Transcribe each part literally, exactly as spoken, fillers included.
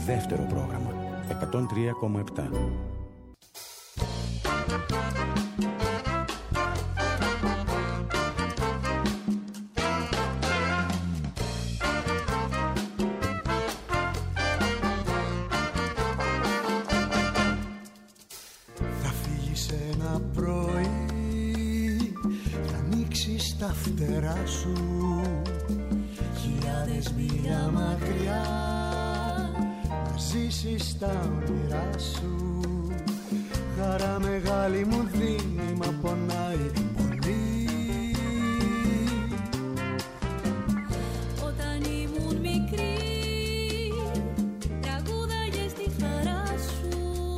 δεύτερο πρόγραμμα εκατόν τρία κόμμα επτά. Θα φύγεις ένα πρωί, θα ανοίξεις τα φτερά σου, χιλιάδες μίλια μακριά, να ζήσεις τα όνειρά σου. Χαρά μεγάλη μου δίνει, μα πονάει πολύ. Όταν ήμουν μικρή, τραγούδαγες τη χαρά σου,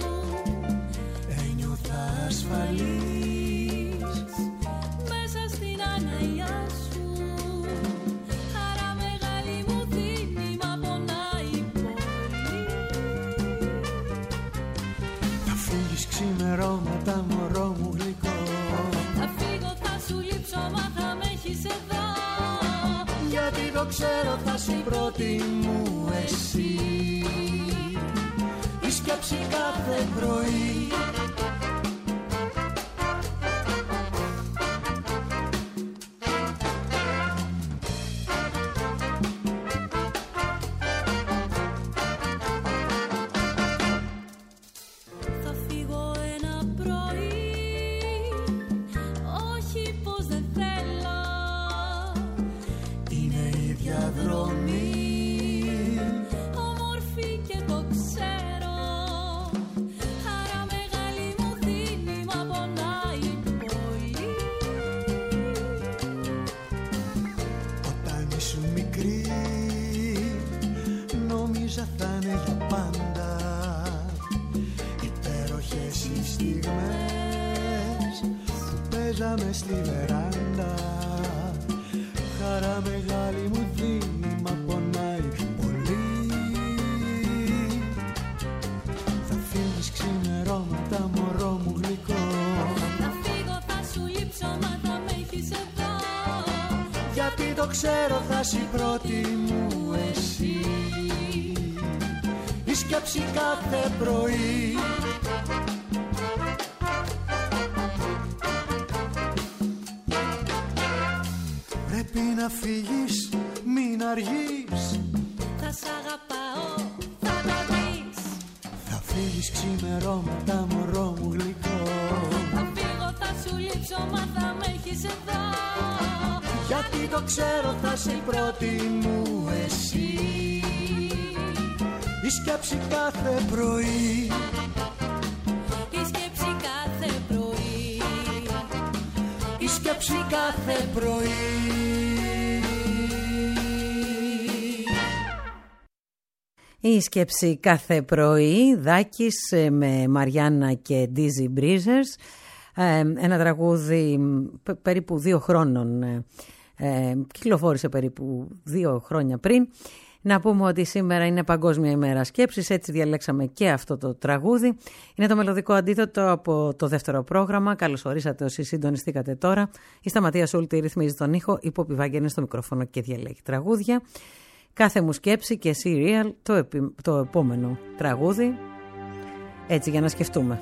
ένιωθα ασφαλής μέσα στην αγκαλιά σου. Χαρά μεγάλη μου δίνει, μα πονάει πολύ. Θα φύγεις ξημερώματα, μωρό μου γλυκό. Θα φύγω, θα σου λείψω, μα θα με έχεις εδώ. Γιατί το ξέρω, θα είσαι η πρώτη μου εσύ. Η σκέψη κάθε πρωί. Θα φύγω ένα πρωί, όχι πως δεν θέλω. Είναι η διαδρομή, Όμορφη και το ξέρω. Χαρά μεγάλη μου δίνει, μα πονάει πολύ. όταν ήσουν μικρή, νόμιζα θα είναι για πάντα. Υπέροχες οι στιγμές που παίζαμε στη βεράντα. Χαρά μεγάλη μου δίνει, μα πονάει πολύ. Θα φύγεις ξημερώματα, μωρό μου γλυκό. Θα φύγω, θα σου λείψω, μα θα με έχεις εδώ. Γιατί το ξέρω, θα είσαι η πρώτη μου εσύ. Η σκέψη κάθε πρωί. Πρέπει να φύγεις, μην αργείς. Θα σ' αγαπάω, θα τα δεις. Θα φύγεις ξημερώματα, μωρό μου γλυκό. Θα φύγω, θα σου λείψω, μα θα με έχεις εδώ. Γιατί το ξέρω, θα είσαι η πρώτη μου εσύ. Η σκέψη κάθε πρωί. Η σκέψη κάθε πρωί. Η σκέψη κάθε πρωί. Η σκέψη κάθε πρωί, Δάκης με Μαριάννα και Dizzy Breezers, ένα τραγούδι περίπου δύο χρόνων, ε, κυκλοφόρησε περίπου δύο χρόνια πριν. Να πούμε ότι σήμερα είναι Παγκόσμια ημέρα σκέψης, έτσι διαλέξαμε και αυτό το τραγούδι. Είναι το μελωδικό αντίθετο από το δεύτερο πρόγραμμα. Καλώς ορίσατε όσοι συντονιστήκατε τώρα. Η Σταματία Σούλτη ρυθμίζει τον ήχο, η Πόπη Βάγγενη στο μικρόφωνο και διαλέγει τραγούδια. Κάθε μου σκέψη και Serial, το, επί, το επόμενο τραγούδι, έτσι για να σκεφτούμε.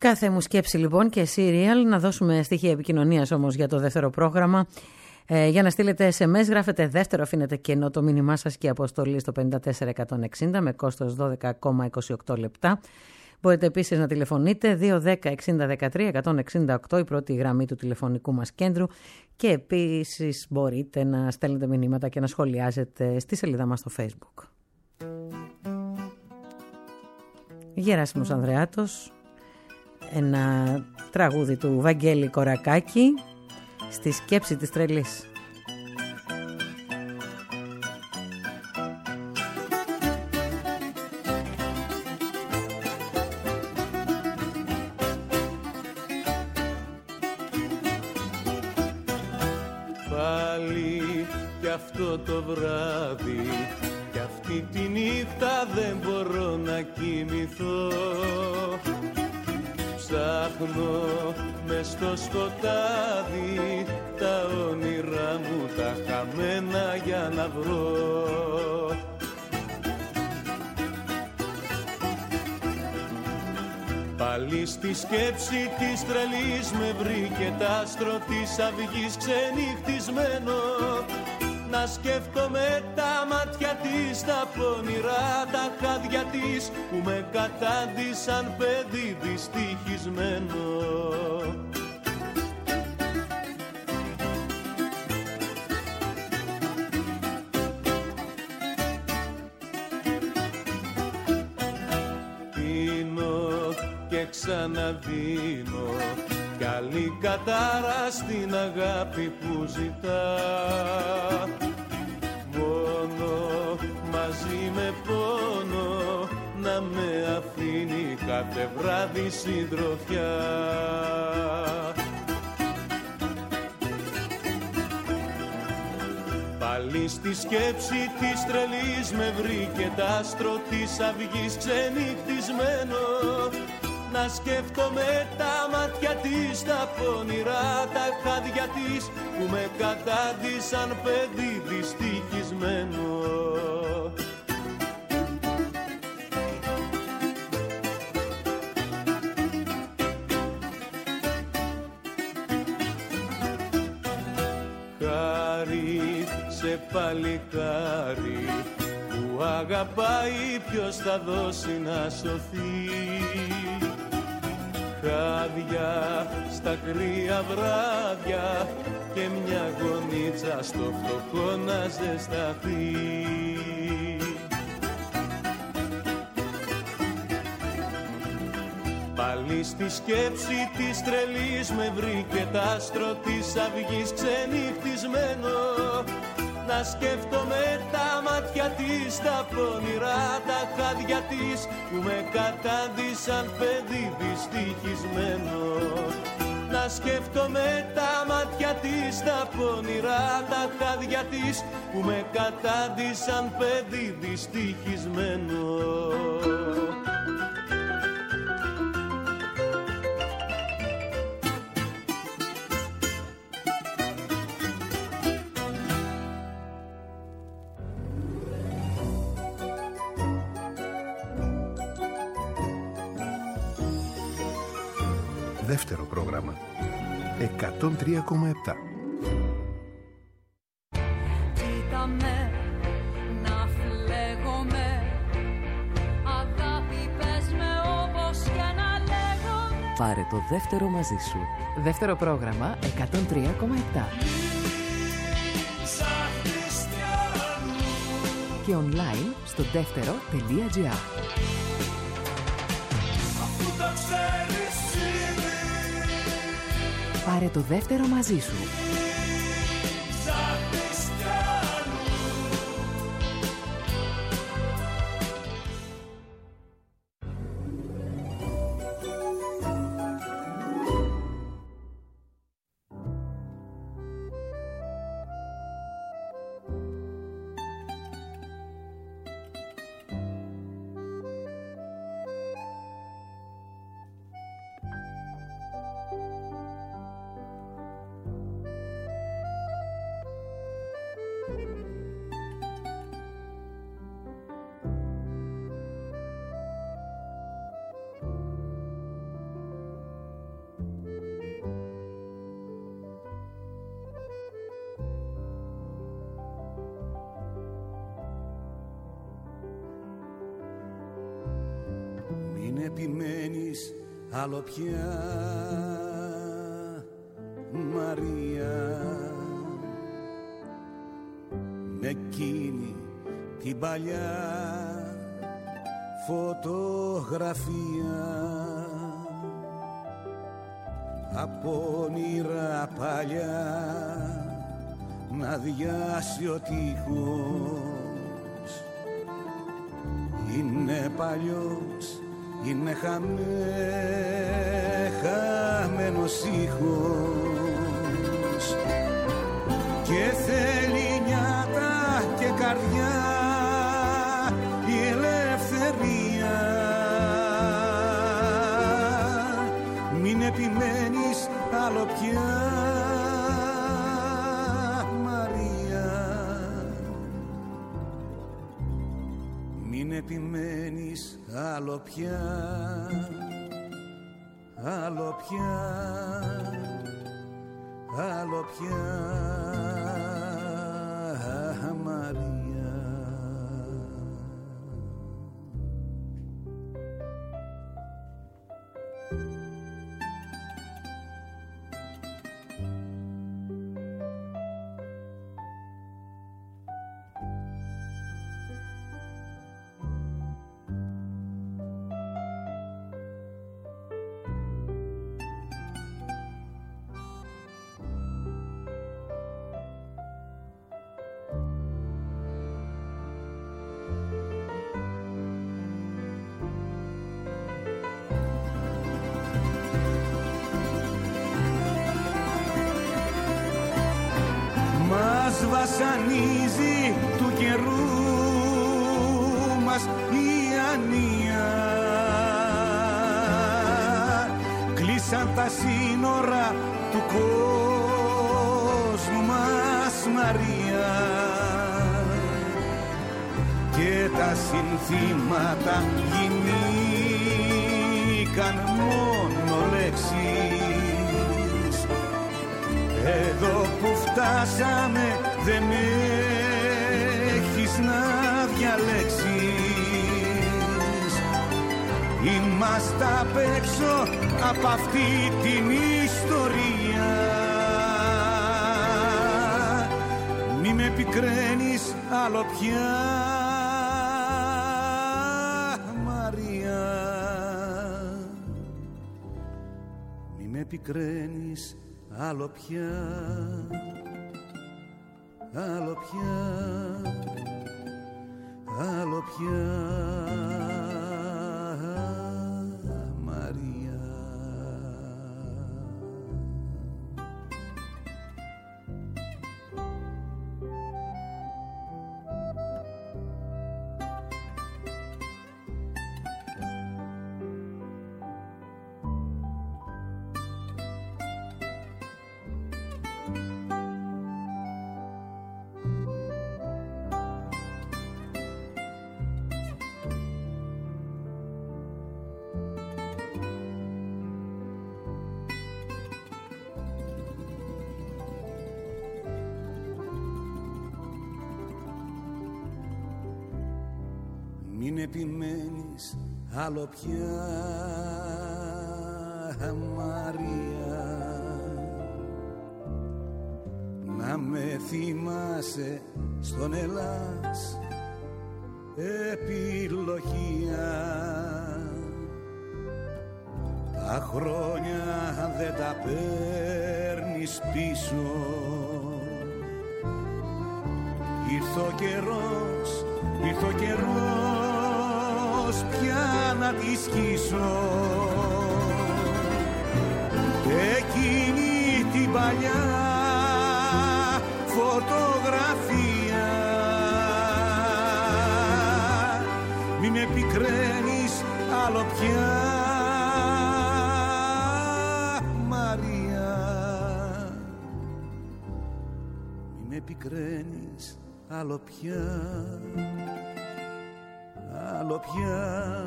Κάθε μου σκέψη λοιπόν και serial. Να δώσουμε στοιχεία επικοινωνίας όμως για το δεύτερο πρόγραμμα. Ε, για να στείλετε ες εμ ες γράφετε δεύτερο, αφήνετε κενό το μήνυμά σας και αποστολή στο πέντε τέσσερα εκατόν εξήντα με κόστος δώδεκα κόμμα είκοσι οκτώ λεπτά. Μπορείτε επίσης να τηλεφωνείτε δύο δέκα εξήντα δεκατρία εκατόν εξήντα οκτώ, η πρώτη γραμμή του τηλεφωνικού μας κέντρου, και επίσης μπορείτε να στέλνετε μηνύματα και να σχολιάζετε στη σελίδα μας στο Facebook. Γεράσιμος Ανδρεάτος, ένα τραγούδι του Βαγγέλη Κορακάκη, στη σκέψη της τρελής. Πάλι κι αυτό το βράδυ, κι αυτή τη νύχτα δεν μπορώ να κοιμηθώ. Ψάχνω μες στο σκοτάδι τα όνειρά μου τα χαμένα για να βρω. Πάλι στη σκέψη της τρελής με βρήκε τ' άστρο της αυγής ξενυχτισμένο. Να σκέφτομαι τα μάτια της, τα πονηρά τα χάδια της που με κατάντησαν παιδί δυστυχισμένο. Πίνω και ξαναδίνω κι άλλη κατάρα στην αγάπη που ζητά. Μόνο μαζί με πόνο να με αφήνει κάθε βράδυ συντροφιά. Πάλι στη σκέψη της τρελής με βρήκε τ' άστρο της αυγής ξενυχτισμένο. Να σκέφτομαι τα μάτια της, τα πονηρά τα χάδια της που με κατάντησαν παιδί δυστυχισμένο. Χάρη σε παλικάρι που αγαπάει, ποιος θα δώσει να σωθεί. Χάδια στα κρύα βράδια και μια γονίτσα στο φτωχό να ζεσταθεί. Πάλι στη σκέψη της τρελής με βρήκε τ' άστρο της αυγής ξενυχτισμένο. Να σκέφτομαι τα μάτια της, τα πονηρά τα χάδια της που με κατάντησαν παιδί δυστυχισμένο. Να σκέφτομαι τα μάτια της, τα πονηρά τα χάδια της που με κατάντησαν παιδί δυστυχισμένο. Δεύτερο πρόγραμμα εκατόν τρία κόμμα επτά. Κοίτα με, να φλέγομαι, αγάπη πες με όπως και να λέγομαι. Πάρε το δεύτερο μαζί σου. Δεύτερο πρόγραμμα εκατόν τρία κόμμα επτά. Και online στο δεύτερο τελεία τζι άρ. Πάρε το δεύτερο μαζί σου. επιμένεις άλλο πια, Μαρία, με εκείνη την παλιά φωτογραφία από όνειρα παλιά να διάσει ο τείχος. Είναι παλιός, είναι χαμέ, χαμένος ήχος και θέλει νιάτα και καρδιά η ελευθερία. Μην επιμένεις άλλο πια, Μαρία, μην επιμένεις άλλο πια, άλλο πια, άλλο πια, Μαρία. Μας βασανίζει του καιρού μας η ανία. Κλείσαν τα σύνορα του κόσμου μας, Μαρία, και τα συνθήματα γινήκαν μόνο λέξεις. Εδώ που φτάσαμε δεν έχεις να διαλέξεις. Είμαστε απ' έξω απ' αυτή την ιστορία. Μη με πικραίνεις άλλο πια, Μαρία, μη με πικραίνεις άλλο πια, άλλο πια, άλλο πια, Μαρία. Μην επιμένεις άλλο πια, Μαρία, να με θυμάσαι στον Ελλάς επιλογία. Τα χρόνια δεν τα παίρνεις πίσω. Ήρθε ο καιρός, ήρθε ο καιρός πια να τη σκίσω. Εκείνη την παλιά φωτογραφία. Μη με πικραίνεις άλλο πια, Μαρία, μη με πικραίνεις άλλο πια, άλλο πια,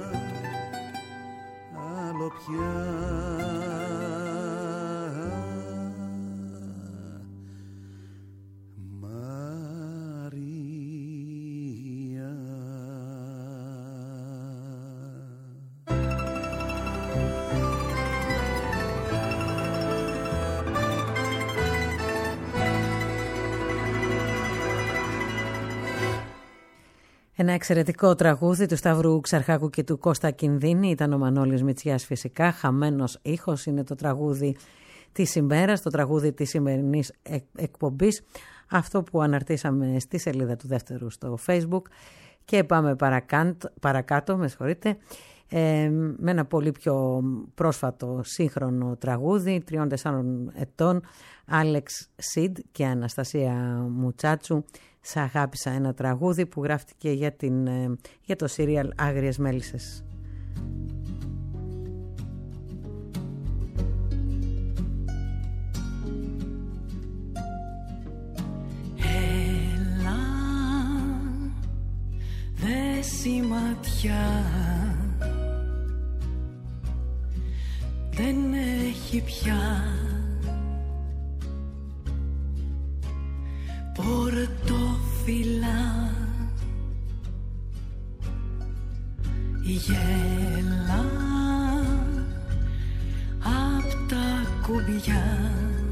άλλο πια, Μαρία. Ένα εξαιρετικό τραγούδι του Σταύρου Ξαρχάκου και του Κώστα Κινδύνη ήταν ο Μανώλης Μητσιάς φυσικά. Χαμένος ήχος είναι το τραγούδι της ημέρας, το τραγούδι της σημερινής εκπομπής. Αυτό που αναρτήσαμε στη σελίδα του Δεύτερου στο Facebook. Και πάμε παρακάτω, παρακάτω με συγχωρείτε, ε, με ένα πολύ πιο πρόσφατο σύγχρονο τραγούδι τριών τεσσάρων ετών, Άλεξ Σιντ και Αναστασία Μουτσάτσου. Σ' αγάπησα, ένα τραγούδι που γράφτηκε για, την, για το σύριαλ Άγριες Μέλισσες. Έλα, δες η ματιά, δεν έχει πια πορτοφύλλα, γέλα απ' τα κουμπιά,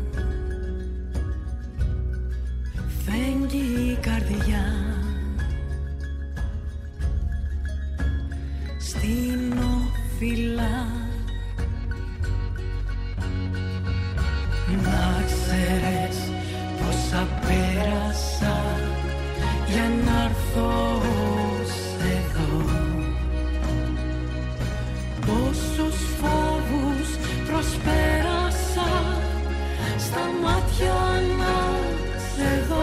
φέγγει η καρδιά στην οφείλα. Να ξέρεις πόσα πέρασα για να έρθω εδώ, πόσους φόβους προσπέρασα στα μάτια να σε δω.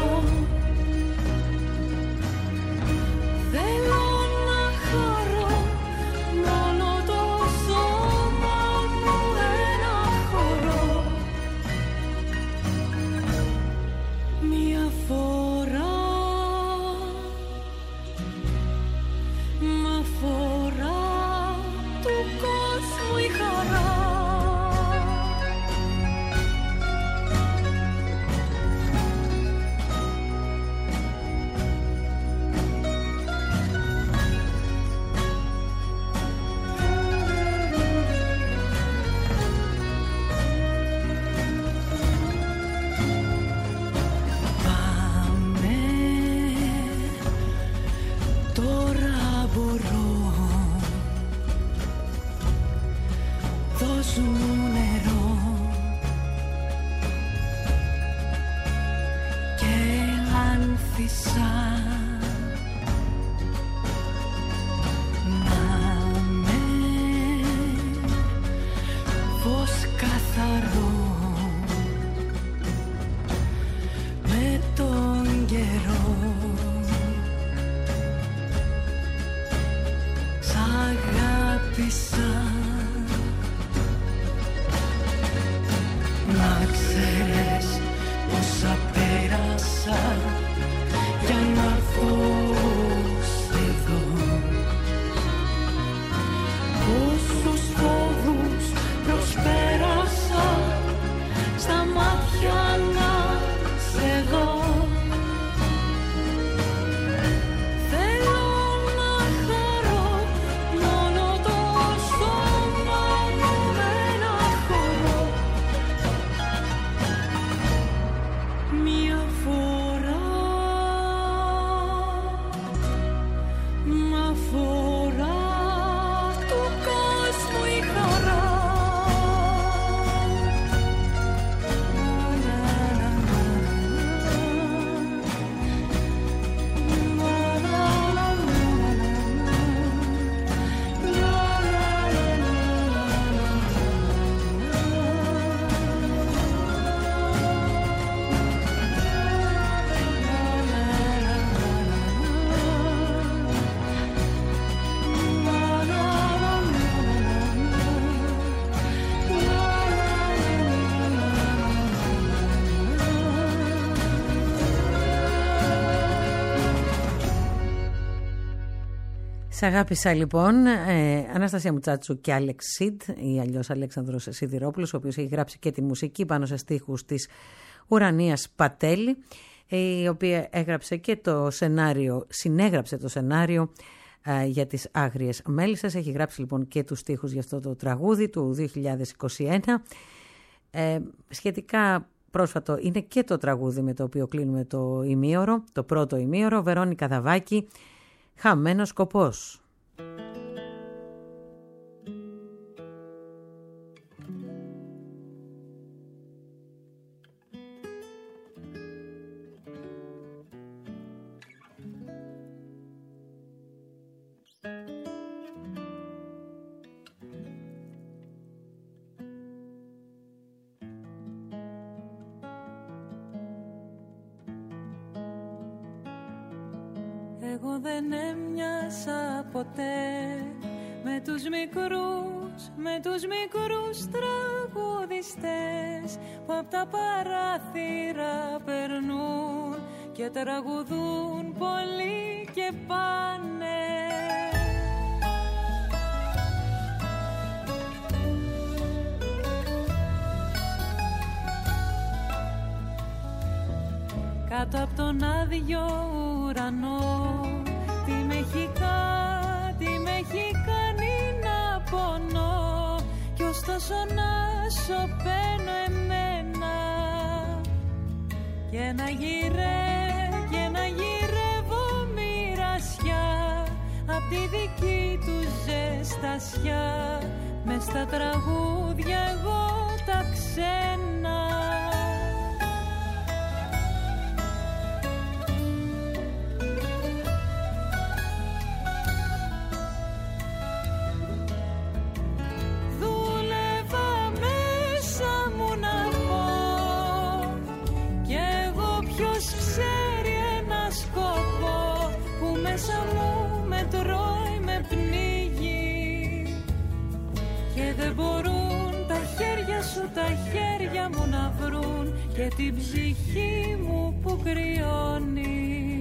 Θέλω να χαρώ μόνο το σώμα μου ένα χορό, μια φορά, μα φορά του κόσμου η χαρά. Σ' αγάπησα λοιπόν, ε, Αναστασία Μουτσάτσου και Άλεξ Σιντ ή αλλιώς Αλέξανδρος Σιδηρόπουλος, ο οποίος έχει γράψει και τη μουσική πάνω σε στίχους της Ουρανίας Πατέλη, η οποία έγραψε και το σενάριο, συνέγραψε το σενάριο ε, για τις Άγριες Μέλισσες. Έχει γράψει λοιπόν και τους στίχους για αυτό το τραγούδι του δύο χιλιάδες είκοσι ένα. Ε, σχετικά πρόσφατο είναι και το τραγούδι με το οποίο κλείνουμε το ημίωρο, το πρώτο ημίωρο, Βερόνικα Δαβάκη, Χαμένος σκοπός. Εγώ δεν έμοιασα ποτέ με τους μικρούς, με τους μικρούς τραγουδιστές που απ' τα παράθυρα περνούν και τραγουδούν πολύ και πάνε. Κάτω απ' τον άδειο ουρανό τι με έχει κάνει, τι με έχει κάνει να πονώ κι ωστόσο να σωπαίνω εμένα και να γυρέ, και να γυρεύω μοιρασιά απ' τη δική του ζεστασιά μες στα τραγούδια εγώ τα ξένα. Μέσα μου με τρώει, με πνίγει και δεν μπορούν τα χέρια σου, τα χέρια μου να βρουν και την ψυχή μου που κρυώνει.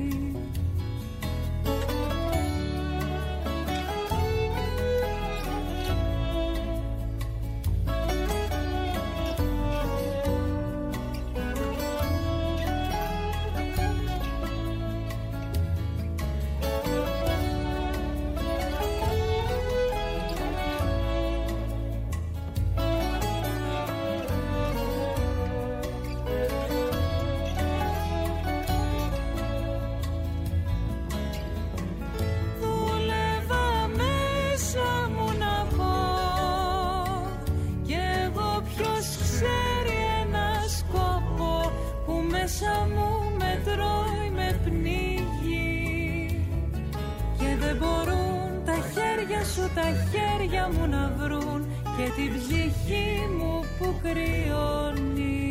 Τα χέρια μου να βρουν και την ψυχή μου που κρυώνει.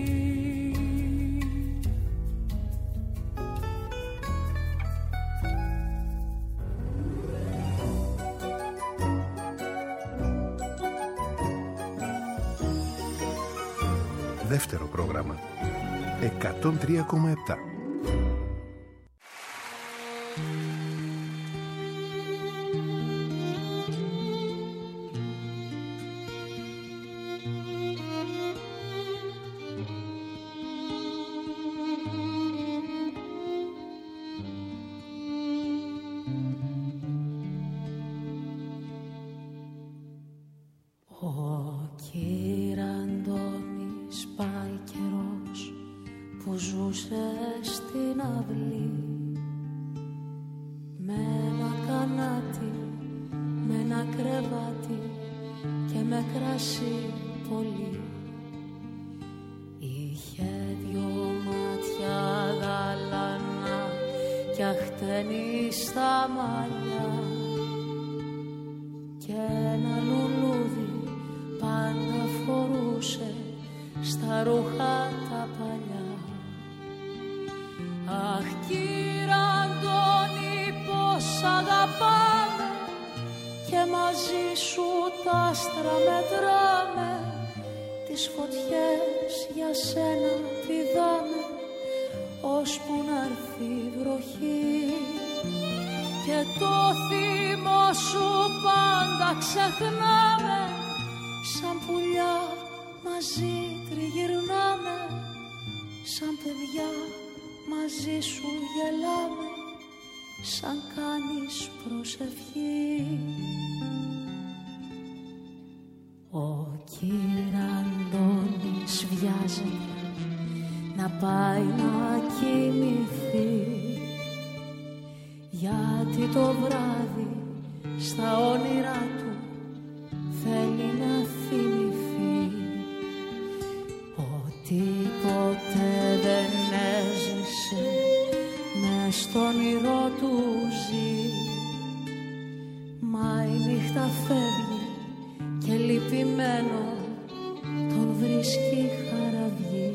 Δεύτερο πρόγραμμα εκατόν τρία κόμμα επτά. Να πάει να κοιμηθεί, γιατί το βράδυ στα όνειρά του θέλει να θυμηθεί ότι ποτέ δεν έζησε μες στο όνειρό του ζει. Μα η νύχτα φεύγει και λυπημένο τον βρίσκει χαραυγή.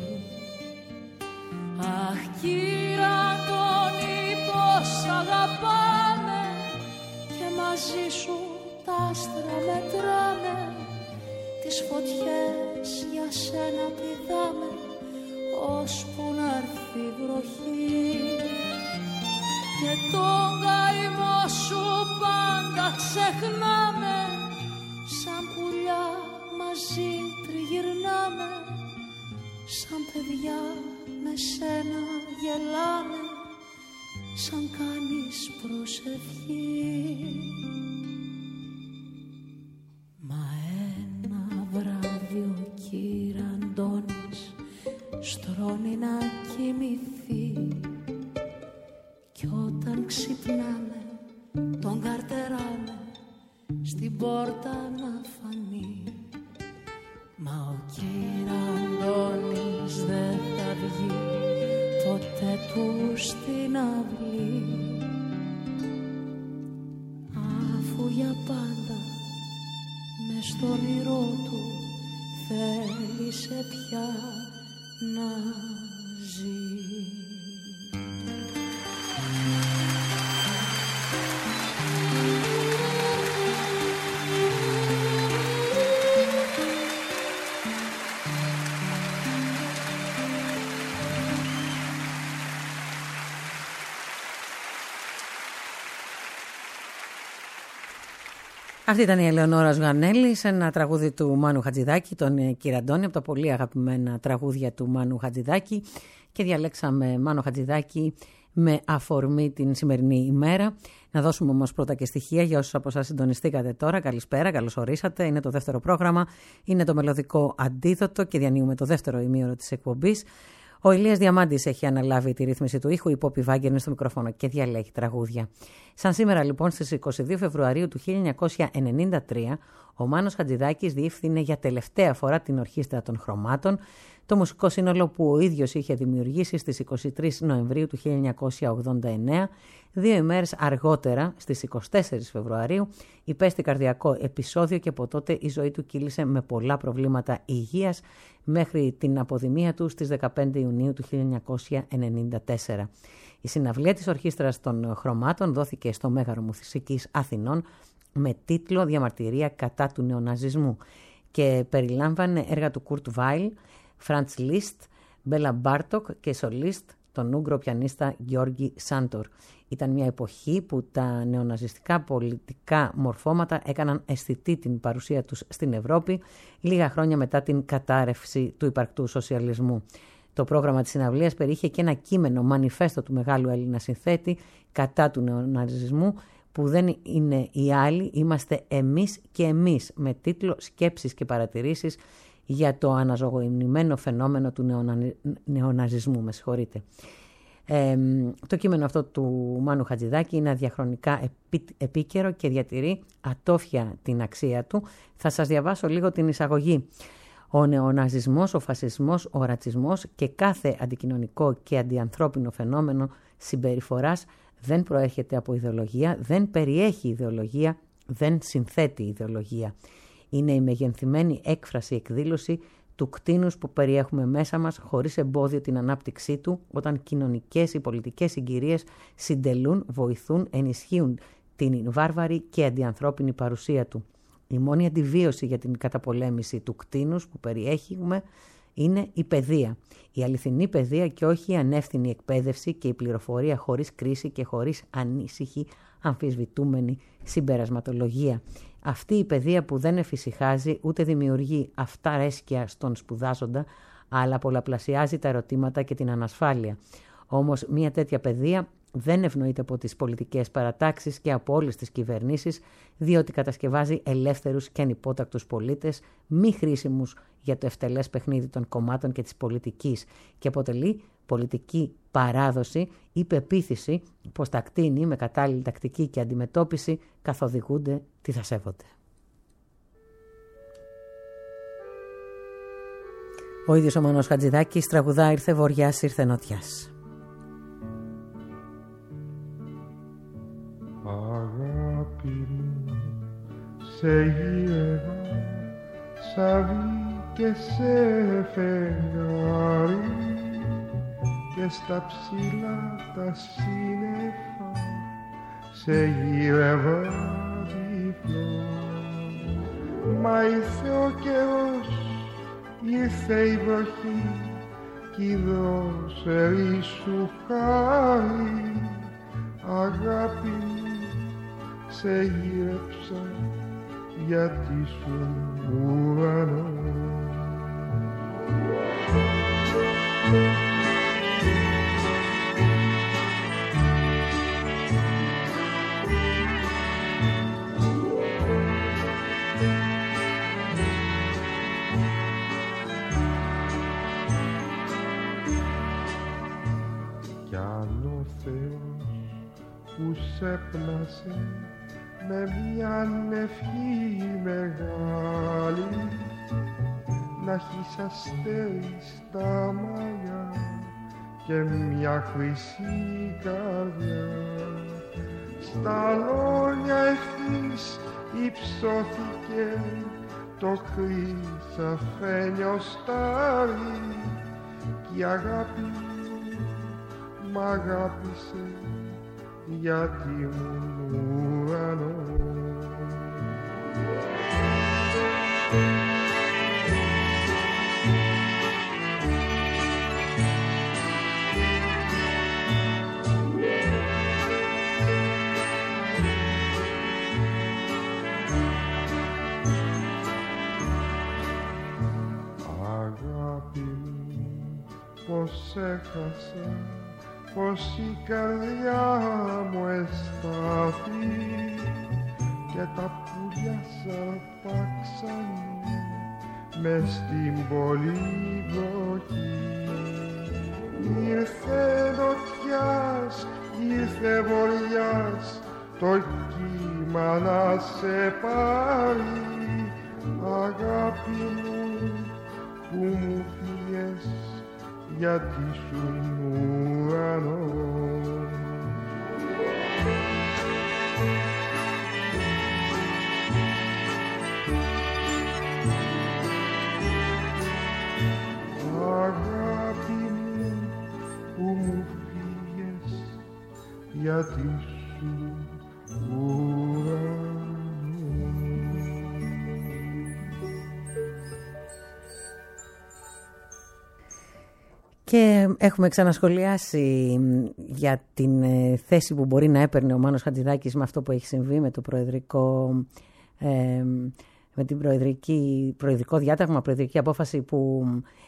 Αχ κύρα Αντώνη, πως αγαπάμε και μαζί σου τα άστρα μετράμε, τις φωτιές για σένα πηδάμε ώσπου να έρθει η βροχή. Και τον καημό σου πάντα ξεχνάμε, σαν πουλιά μαζί τριγυρνάμε, σαν παιδιά με σένα γελάμε, σαν κάνεις προσευχή. Μα ένα βράδυ ο κύρα Αντώνης στρώνει να κοιμηθεί κι όταν ξυπνάμε τον καρτεράμε στην πόρτα να φανεί. Μα ο κύρα Αντώνης δεν θα βγει ποτέ του στην αυλή, αφού για πάντα μες στο όνειρό του θέλησε πια να ζει. Αυτή ήταν η Ελεονόρα Σγανέλη σε ένα τραγούδι του Μάνου Χατζηδάκη, τον κύριο Αντώνη, από τα πολύ αγαπημένα τραγούδια του Μάνου Χατζηδάκη, και διαλέξαμε Μάνο Χατζηδάκη με αφορμή την σημερινή ημέρα. Να δώσουμε όμως πρώτα και στοιχεία για όσους από εσάς συντονιστήκατε τώρα. Καλησπέρα, καλώς ορίσατε. Είναι το δεύτερο πρόγραμμα, είναι το μελωδικό αντίδοτο και διανύουμε το δεύτερο ημίωρο της εκπομπής. Ο Ηλίας Διαμάντης έχει αναλάβει τη ρύθμιση του ήχου, η Πόπη Βάγκερ είναι στο μικρόφωνο και διαλέγει τραγούδια. Σαν σήμερα λοιπόν στις είκοσι δύο Φεβρουαρίου του χίλια εννιακόσια ενενήντα τρία, ο Μάνος Χατζηδάκης διεύθυνε για τελευταία φορά την Ορχήστρα των Χρωμάτων, το μουσικό σύνολο που ο ίδιος είχε δημιουργήσει στις είκοσι τρεις Νοεμβρίου του χίλια εννιακόσια ογδόντα εννέα. Δύο ημέρες αργότερα, στις είκοσι τέσσερις Φεβρουαρίου, υπέστη καρδιακό επεισόδιο και από τότε η ζωή του κύλησε με πολλά προβλήματα υγείας μέχρι την αποδημία του στις δεκαπέντε Ιουνίου του χίλια εννιακόσια ενενήντα τέσσερα. Η συναυλία της Ορχήστρας των Χρωμάτων δόθηκε στο Μέγαρο Μουσικής Αθηνών με τίτλο «Διαμαρτυρία κατά του νεοναζισμού» και περιλάμβανε έργα του Κουρτ Βάιλ, Φραντς Λίστ, Μπέλα Μπάρτοκ και σολίστ τον Ούγκρο πιανίστα Γιώργη Σάντορ. Ήταν μια εποχή που τα νεοναζιστικά πολιτικά μορφώματα έκαναν αισθητή την παρουσία τους στην Ευρώπη, λίγα χρόνια μετά την κατάρρευση του υπαρκτού σοσιαλισμού. Το πρόγραμμα της συναυλίας περιείχε και ένα κείμενο μανιφέστο του μεγάλου Έλληνα συνθέτη κατά του νεοναζισμού, που δεν είναι οι άλλοι, είμαστε εμείς και εμείς, με τίτλο «Σκέψεις και παρατηρήσεις για το αναζωογονημένο φαινόμενο του νεονα... νεοναζισμού». Με συγχωρείτε. Ε, το κείμενο αυτό του Μάνου Χατζηδάκη είναι αδιαχρονικά επί... επίκαιρο και διατηρεί ατόφια την αξία του. Θα σας διαβάσω λίγο την εισαγωγή. Ο νεοναζισμός, ο φασισμός, ο ρατσισμός και κάθε αντικοινωνικό και αντιανθρώπινο φαινόμενο συμπεριφοράς δεν προέρχεται από ιδεολογία, δεν περιέχει ιδεολογία, δεν συνθέτει ιδεολογία. Είναι η μεγενθυμένη έκφραση, εκδήλωση του κτήνους που περιέχουμε μέσα μας χωρίς εμπόδιο την ανάπτυξή του, όταν κοινωνικές ή πολιτικές συγκυρίες συντελούν, βοηθούν, ενισχύουν την βάρβαρη και αντιανθρώπινη παρουσία του. Η μόνη αντιβίωση για την καταπολέμηση του κτήνους που περιέχουμε είναι η παιδεία. Η αληθινή παιδεία και όχι η ανεύθυνη εκπαίδευση και η πληροφορία χωρίς κρίση και χωρίς ανήσυχη, αμφισβητούμενη συμπερασματολογία. Αυτή η παιδεία που δεν εφησυχάζει ούτε δημιουργεί αυταρέσκεια στον σπουδάζοντα, αλλά πολλαπλασιάζει τα ερωτήματα και την ανασφάλεια. Όμως μια τέτοια παιδεία δεν ευνοείται από τις πολιτικές παρατάξεις και από όλες τις κυβερνήσεις, διότι κατασκευάζει ελεύθερους και ανυπότακτους πολίτες, μη χρήσιμους για το ευτελές παιχνίδι των κομμάτων και της πολιτικής, και αποτελεί πολιτική παράδοση ή πεποίθηση πως τα κτίνη με κατάλληλη τακτική και αντιμετώπιση καθοδηγούνται τι θα σέβονται. Ο ίδιος ο Μάνος Χατζηδάκης τραγουδά «Ήρθε βοριάς, ήρθε νοτιάς». Αγάπη μου, σε γύρευα σαβί και σε φεγγάρι και στα ψηλά τα σύννεφα σε γύρευα διπλό. Μα ήρθε ο καιρός, ήρθε η βροχή κι δώσε ρίσου χάρη. Αγάπη μου, σε γύρεψα γιατί σου ουρανό. Κι αν ο Θεός που σε πλάσε με μια ευχή μεγάλη να έχεις αστέρι στα μαλλιά και μια χρυσή καρδιά, στα λόγια ευθύς υψώθηκε το χρυσαφένιο στάρι κι η αγάπη μ' αγάπησε γιατί ήμουν ουρανό. Αγάπη μου, πως έχασα, πως η καρδιά μου εστάθη και τα πουλιά σαρπάξανε μες στην πολυβροχή. Ήρθε νοτιάς, ήρθε βοριάς το κύμα να σε πάρει. Αγάπη μου που μου φύγες γιατί σου ουρανό. Αγάπη μου που μου φύγες γιατί σου ουρανό. Και έχουμε ξανασχολιάσει για την θέση που μπορεί να έπαιρνε ο Μάνος Χατζηδάκης με αυτό που έχει συμβεί με το προεδρικό, ε, με την προεδρική, προεδρικό διάταγμα, προεδρική απόφαση που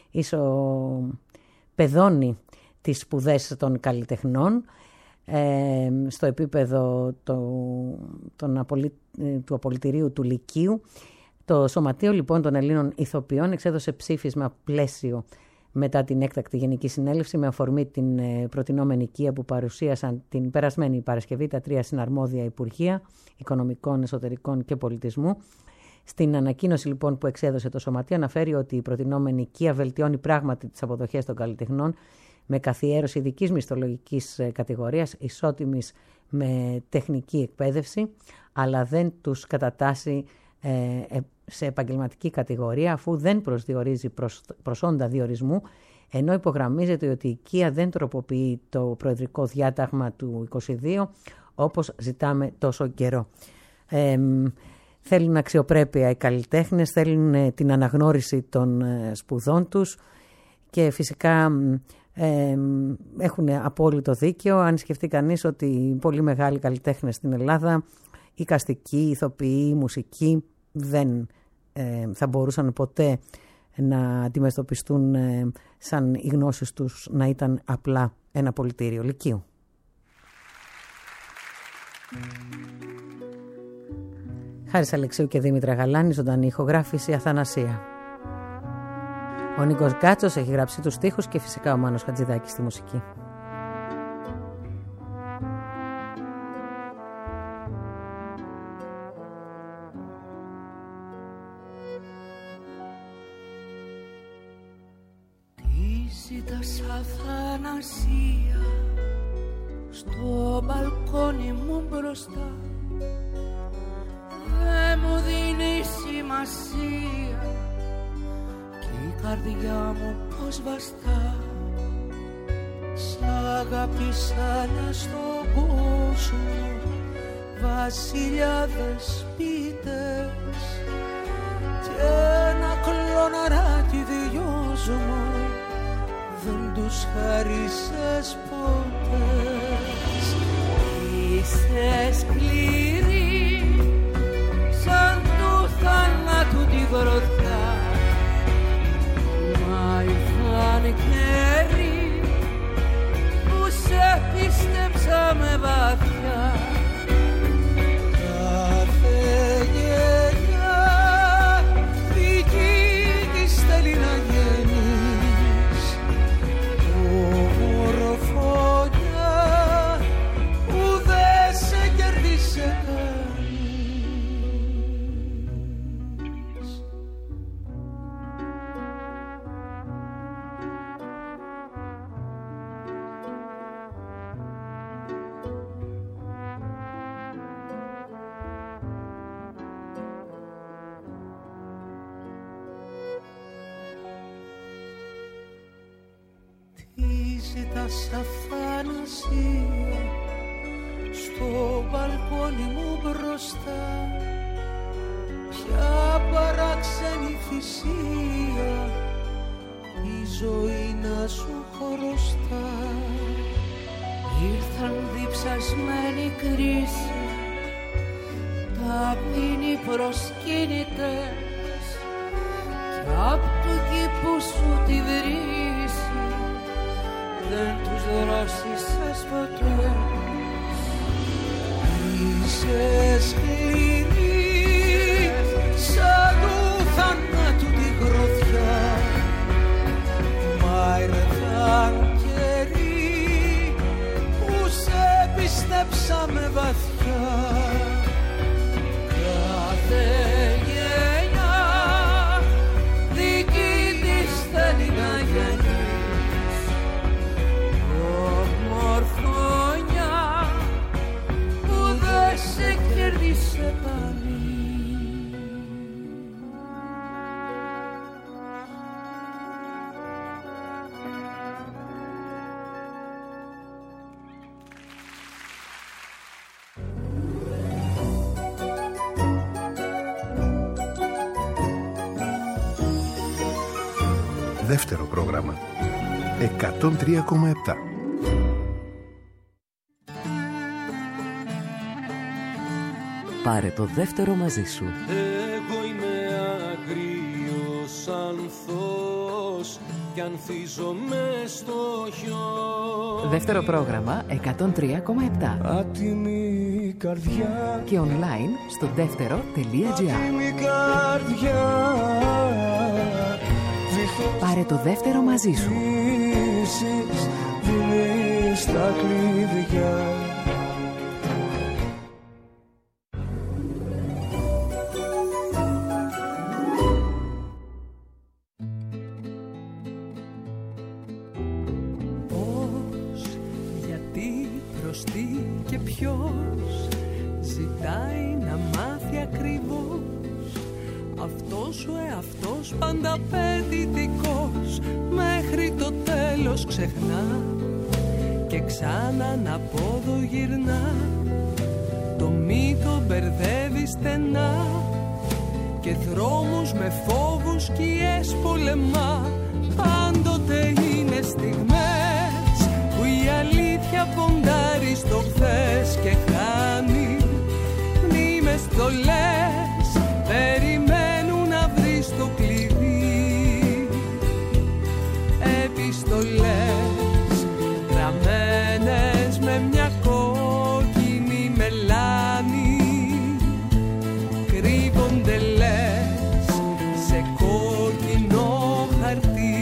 ισοπεδώνει τις σπουδές των καλλιτεχνών ε, στο επίπεδο το, τον απολυ, του απολυτηρίου του Λυκείου. Το Σωματείο λοιπόν των Ελλήνων Ηθοποιών εξέδωσε ψήφισμα πλαίσιο μετά την έκτακτη Γενική Συνέλευση με αφορμή την προτινόμενη οικία που παρουσίασαν την περασμένη Παρασκευή τα τρία συναρμόδια Υπουργεία Οικονομικών, Εσωτερικών και Πολιτισμού. Στην ανακοίνωση λοιπόν που εξέδωσε το Σωματείο αναφέρει ότι η προτινόμενη οικία βελτιώνει πράγματι τις αποδοχές των καλλιτεχνών με καθιέρωση ειδικής μισθολογικής κατηγορίας ισότιμης με τεχνική εκπαίδευση, αλλά δεν τους κατατάσσει ε, σε επαγγελματική κατηγορία αφού δεν προσδιορίζει προσόντα διορισμού, ενώ υπογραμμίζεται ότι η οικία δεν τροποποιεί το προεδρικό διάταγμα του είκοσι δύο όπως ζητάμε τόσο καιρό. Ε, θέλουν αξιοπρέπεια οι καλλιτέχνες, θέλουν την αναγνώριση των σπουδών τους και φυσικά ε, έχουν απόλυτο δίκαιο. Αν σκεφτεί κανείς ότι οι πολύ μεγάλοι καλλιτέχνες στην Ελλάδα, εικαστικοί, ηθοποιοί, μουσικοί, δεν ε, θα μπορούσαν ποτέ να αντιμετωπιστούν ε, σαν οι γνώσεις τους να ήταν απλά ένα πολιτήριο Λυκείου. Χάρης Αλεξίου και Δήμητρα Γαλάνη, ζωντανή ηχογράφηση Αθανασία. Ο Νίκος Γκάτσος έχει γράψει τους στίχους και φυσικά ο Μάνος Χατζηδάκης στη μουσική. Ζήτας αθανασία στο μπαλκόνι μου μπροστά, δε μου δίνει σημασία κι η καρδιά μου πως βαστά. Σ' αγάπησανε στον κόσμο βασιλιάδες ποιητές κι ένα κλωναράκι δυο δεν τους χαρίσες ποτέ. Είσαι σκληρή σαν του θανάτου τη γροθιά, μα ήρθαν καιροί που σε πίστεψα με βαθιά. Κάθε γενιά δική της θέλει να γίνει που δε σε κερδίσε κανείς. Ζητάς αθανασία στο μπαλκόνι μου μπροστά, ποια παράξενη θυσία η ζωή να σου χωροστά. Ήρθαν διψασμένη κρίση, ταπεινοί προσκύνητες κι απ' του κήπου σου τη βρύση δεν τους δρόσισες ποτέ. Είσαι σκληρή σαν του θανάτου τη γροθιά, μα ήρθαν καιροί που σε πίστεψα με βαθιά. Κάθε γενιά δική της θέλει να γεννεί ομορφωνιά που δεν σε κέρδισε πάλι. Δεύτερο πρόγραμμα εκατόν τρία κόμμα επτά. Πάρε το δεύτερο μαζί σου. Εγώ είμαι αγρίος ανθός κι ανθίζομαι στο χιόν. Δεύτερο πρόγραμμα εκατόν τρία κόμμα επτά. Άτιμη καρδιά Και online στο δεύτερο.gr. Άτιμη καρδιά Πάρε το δεύτερο μαζί σου. Δίνεις τα κλειδιά. Πώς, γιατί, προς τι και ποιος ζητάει να μάθει ακριβώς αυτός ο εαυτός πάντα παιδιτικός μέχρι το τέλος ξεχνά και ξανά να πόδο γυρνά. Το μύθο μπερδεύει στενά και δρόμους με φόβους σκιές πολεμά. Πάντοτε είναι στιγμές που η αλήθεια ποντάρει στο χθες και χάνει. Μνήμες στολές περιμένουν να βρεις το κλειδί. Επιστολές γραμμένες με μια κόκκινη μελάνη κρύβονται λες σε κόκκινο χαρτί.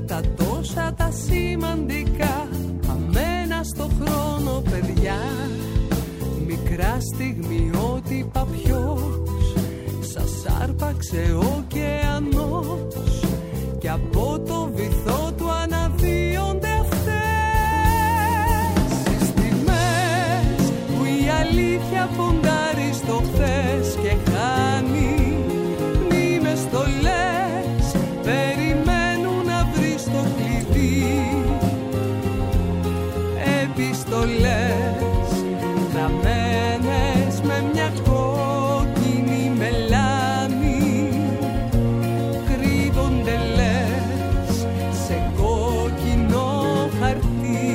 όλα τα τόσα τα σημαντικά αμένα στο χρόνο, παιδιά. Μικρά στιγμιότυπα ποιος σας άρπαξε ο ωκεανός και από το βυθό του αναδύονται αυτές οι στιγμές που η αλήθεια ποντάρει στο χθες και χάνει μνήμες στολές, περιμένουν να βρει στο κλειδί επιστολές γραμμένες με μια κόκκινη μελάνη, κρύβονται λες σε κόκκινο χαρτί.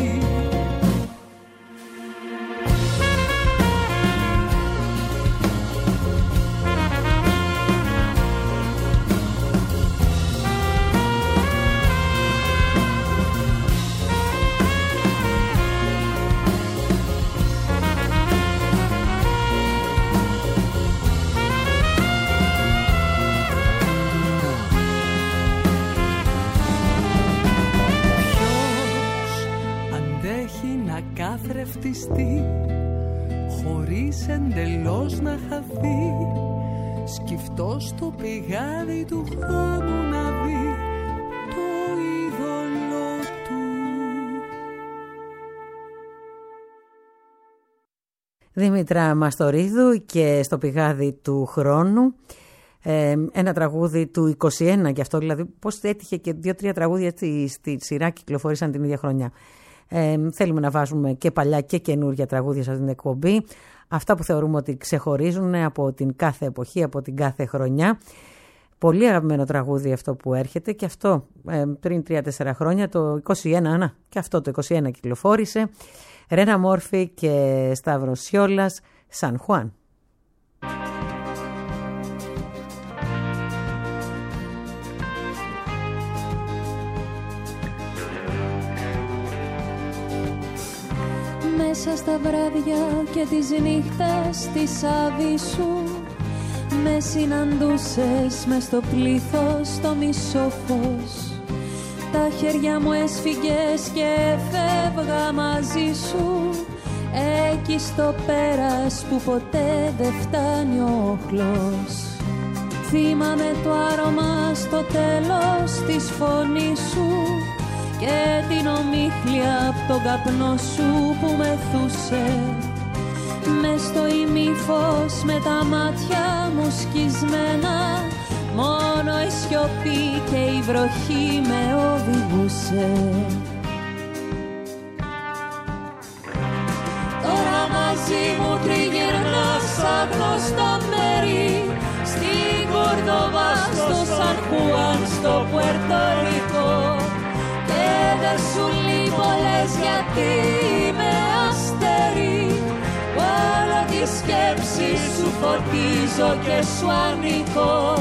Καθρεφτιστεί χωρίς εντελώς να χαθεί, σκυφτό στο πηγάδι του χρόνου να δει το είδωλο του. Δήμητρα Μαστορίδου και στο πηγάδι του χρόνου, ε, ένα τραγούδι του είκοσι ένα και αυτό, δηλαδή πώς έτυχε και δύο-τρία τραγούδια στη, στη σειρά κυκλοφόρησαν την ίδια χρονιά. Ε, θέλουμε να βάζουμε και παλιά και καινούργια τραγούδια σε αυτήν την εκπομπή, αυτά που θεωρούμε ότι ξεχωρίζουν από την κάθε εποχή, από την κάθε χρονιά. Πολύ αγαπημένο τραγούδι αυτό που έρχεται και αυτό ε, πριν τρία-τέσσερα χρόνια, το είκοσι ένα, να, και αυτό το είκοσι ένα κυκλοφόρησε. Ρένα Μόρφη και Σταύρος Σιόλας, Σαν Χουάν. Μέσα στα βράδια και τις νύχτες της άβυσσου με συναντούσες μες στο πλήθος το μισό φως. Τα χέρια μου έσφυγες και φεύγα μαζί σου εκεί στο πέρας που ποτέ δεν φτάνει ο όχλος. Θυμάμαι το άρωμα στο τέλος της φωνής σου και την ομίχλια απ' τον καπνό σου που μεθούσε. Μες στο ημίφως με τα μάτια μου σκισμένα, μόνο η σιωπή και η βροχή με οδηγούσε. Τώρα μαζί μου τριγυρνάς σαν γνωστά μέρη, στην Κορδοβά, στο Σαν Χουάν, στο Πουερτορικό. Και δεν σου λείπω λες γιατί είμαι αστέρι, όλο τη σκέψη σου φωτίζω και σου ανήκω.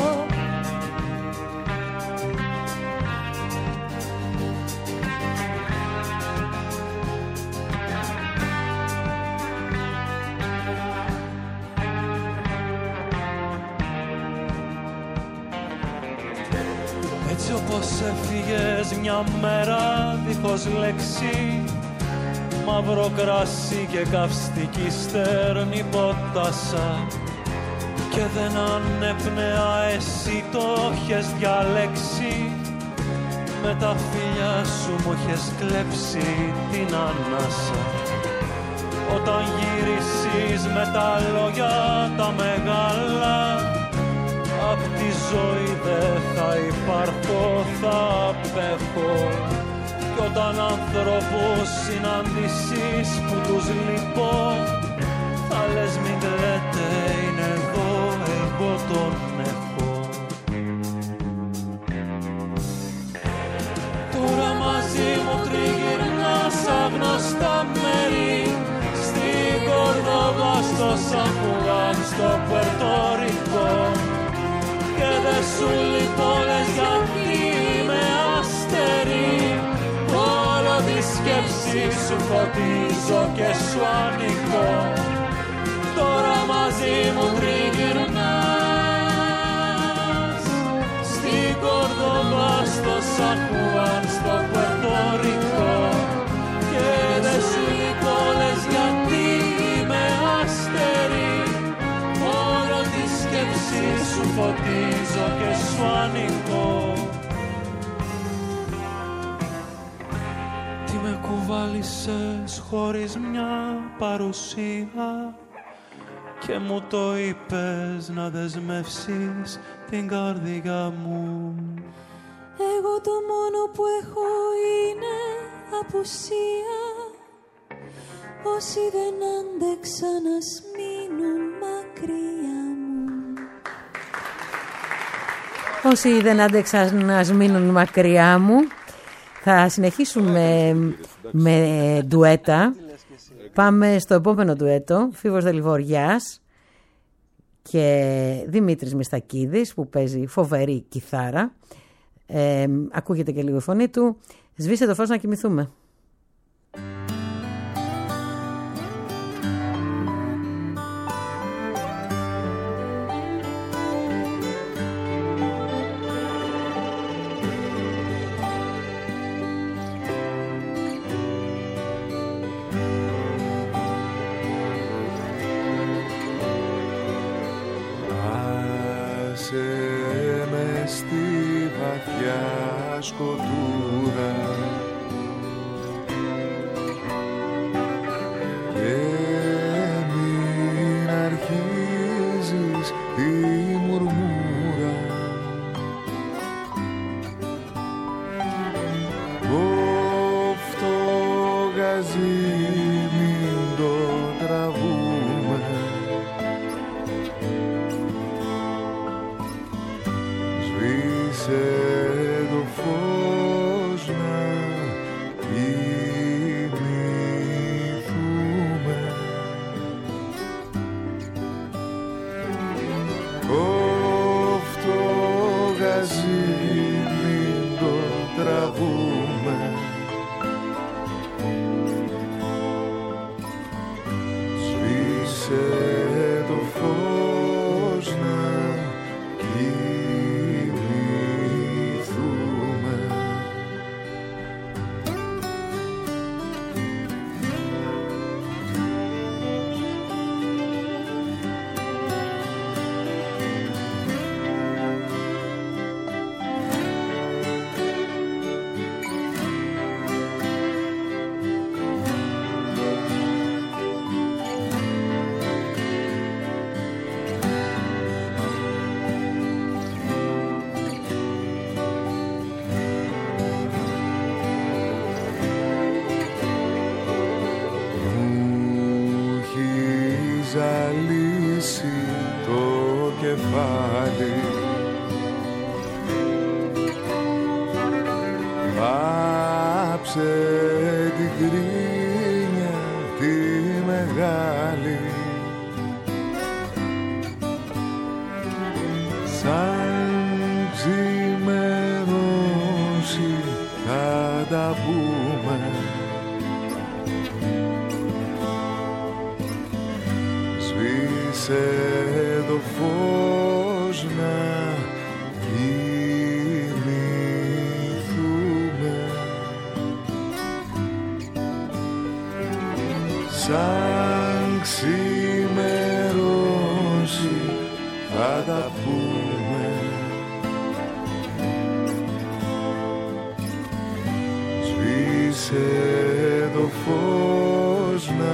Έτσι όπως έφυγες μια μέρα δίχως λέξη, μαύρο κράσι και καυστική στέρνη ποτάσα, και δεν ανέπνεα εσύ το έχεις διαλέξει, με τα φιλιά σου μου έχεις κλέψει την ανάσα. Όταν γυρίσεις με τα λόγια τα μεγάλα, απ' τη ζωή δεν θα υπάρχω, θα απέχω. Κι όταν ανθρώπους συναντήσεις που τους λείπω, θα λες μην κλαίτε, είναι εδώ, εγώ τον έχω. Τώρα μαζί μου τριγυρνάς σαν γνωστά μέρη, στην Κορδοβά, στο Σαν Χουάν, στο Πουερτορικό. Και δεν σου λείπω λες γιατί είμαι αστέρι, όλο τη σκέψη σου φωτίζω και σου ανήκω. Τώρα μαζί μου τριγυρνάς, στην Κορδοβά, στο Σαν Σαν Χουάν στο Πουερτορικό. Και δεν σου είπω λες γιατί είμαι άστερη, μόνο τη σκέψη σου φωτίζω και σου ανοιχώ. Τι με κουβάλισες χωρίς μια παρουσία και μου το είπες να δεσμεύσεις την καρδιά μου. Εγώ το μόνο που έχω είναι απουσία. Όσοι δεν άντεξαν ας μείνουν μακριά μου. Όσοι δεν άντεξαν ας μείνουν μακριά μου. Θα συνεχίσουμε με ντουέτα. Πάμε στο επόμενο ντουέτο. Φίβος Δελιβοριάς και Δημήτρης Μιστακίδης που παίζει φοβερή κιθάρα. Ε, ακούγεται και λίγο η φωνή του. Σβήσε το φως να κοιμηθούμε. Σκοτούρα και μην αρχίζεις τη μουρμούρα. Κόφτο γαζί μην το τραβούμε, σβήσε το φως να κοιμηθούμε. Κόφτο γαζί μην το τραβούμε, σβήσε το φως να ζαλίσει το κεφάλι. Βάψε την κρίνια τη μεγάλη, σαν ξημερώσει θα τα πούμε. Σβήσε το φως να κοιμηθούμε, σαν ξημερώσει θα τα πούμε. Σβήσε το φως να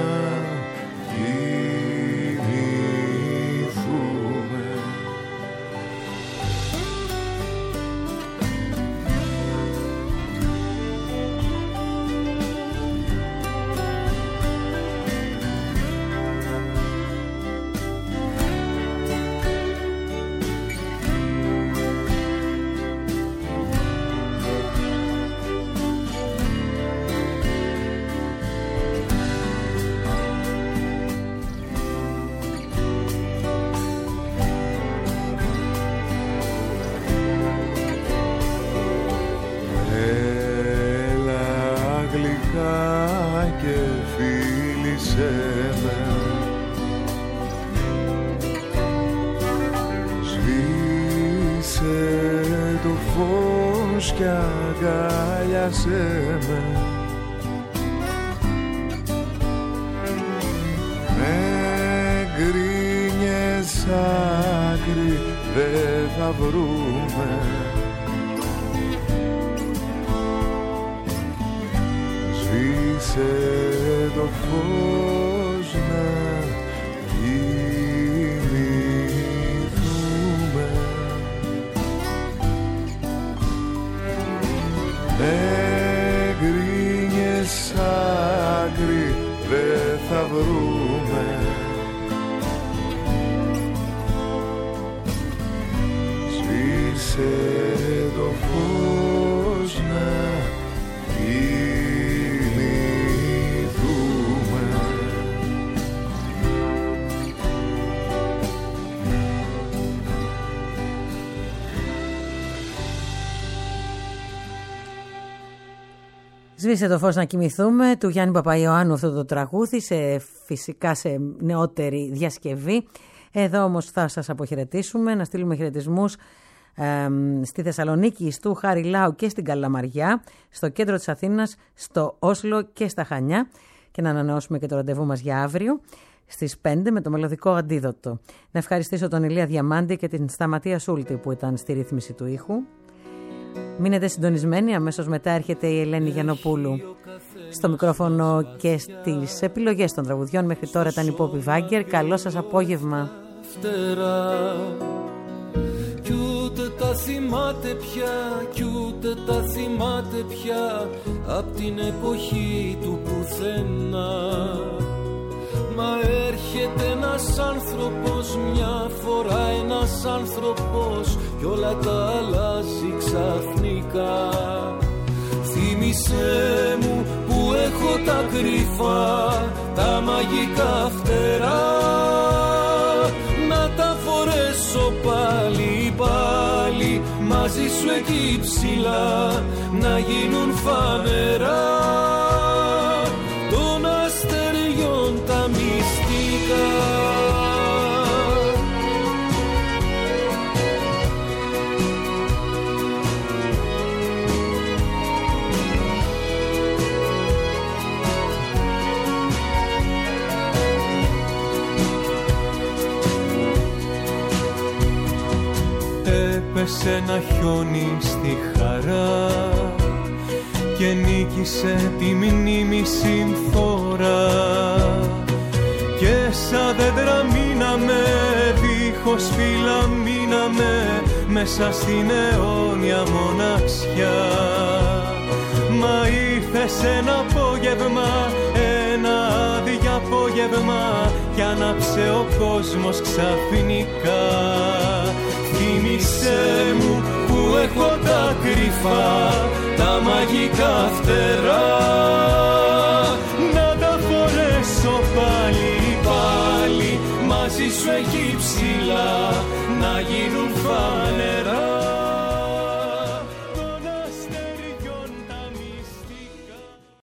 και φίλησέ με, σβήσε το φως ήλιους κι αγκάλιασέ με. Με γκρίνιες άκρη δεν θα βρούμε. Σβήσε το φως να κοιμηθούμε. Με γκρίνιες άκρη δεν θα βρούμε. Σβήσε το φως να κοιμηθούμε. Σβήσε το φως να κοιμηθούμε του Γιάννη Παπαϊωάννου αυτό το τραγούδι, σε, φυσικά σε νεότερη διασκευή. Εδώ όμως θα σας αποχαιρετήσουμε, να στείλουμε χαιρετισμούς ε, στη Θεσσαλονίκη, στο Χαριλάου και στην Καλαμαριά, στο κέντρο της Αθήνας, στο Όσλο και στα Χανιά, και να ανανεώσουμε και το ραντεβού μας για αύριο στις πέντε με το μελωδικό αντίδοτο. Να ευχαριστήσω τον Ηλία Διαμάντη και την Σταματία Σούλτη που ήταν στη ρύθμιση του ήχου. Μείνετε συντονισμένοι, αμέσως μετά έρχεται η Ελένη Γιαννοπούλου στο μικρόφωνο και στις επιλογές των τραγουδιών. Μέχρι τώρα ήταν η Πόπη Βάγκερ. Καλό σας απόγευμα. Φτερά, κι ούτε τα θυμάται πια, κι ούτε τα θυμάται πια απ' την εποχή του πουθενά. Μα έρχεται ένας άνθρωπος, μια φορά ένας άνθρωπος, κι όλα τα αλλάζει ξαφνικά. Θύμησέ μου που έχω τα κρυφά, τα μαγικά φτερά, να τα φορέσω πάλι πάλι μαζί σου εκεί ψηλά, να γίνουν φανερά των αστεριών τα μυστικά. Έπεσε ένα χιόνι στη χαρά και νίκησε τη μνήμη συμφορά, και σαν δέντρα μείναμε, δίχως φύλλα μείναμε, μέσα στην αιώνια μοναξιά. Μα ήρθες ένα απόγευμα, ένα άδειο απόγευμα, κι άναψε ο κόσμος ξαφνικά. Θύμησέ μου που έχω τα κρυφά, τα μαγικά φτερά, να τα φορέσω πάλι πάλι μαζί σου εκεί ψηλά, να γίνουν φανερά.